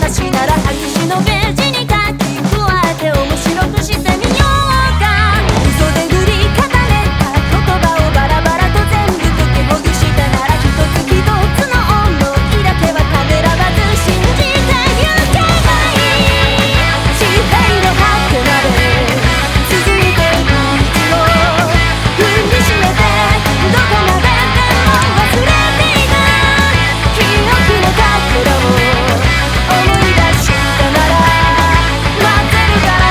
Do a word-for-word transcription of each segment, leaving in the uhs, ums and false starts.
しなら白紙のページに書き加えて面白くしてみようか。嘘で振り固めた言葉をバラバラと全部解きほぐしたなら一つ一つの想いだけはためらわず信じてゆけばいい。地平の果てまで続いていく道を踏みしめてどこまででも忘れていく記憶のかけらを思い出したなら待ってるから。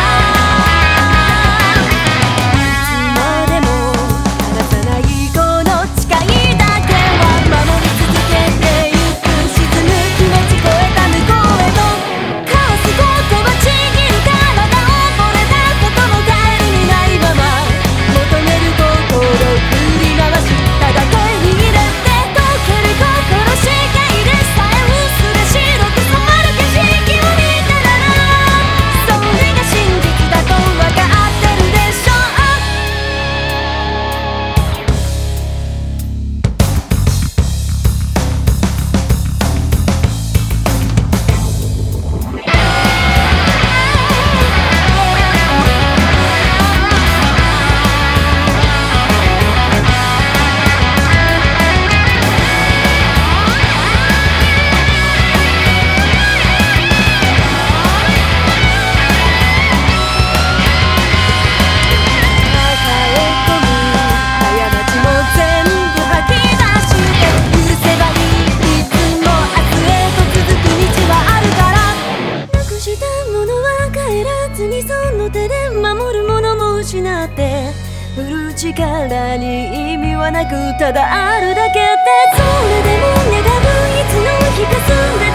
いつまでも離さないこの誓いだけは守り続けてゆく。沈む気持ち超えた向こうへと交わすことはちぎる体をこれだことも帰りにないまま求める心振り回しただけに入れて溶ける心視界でさえ薄れ白く染まる景色を見たならそれが真実だと分かってるでしょう。その手で守るものも失って振る力に意味はなくただあるだけでそれでも願ういつの日かすんで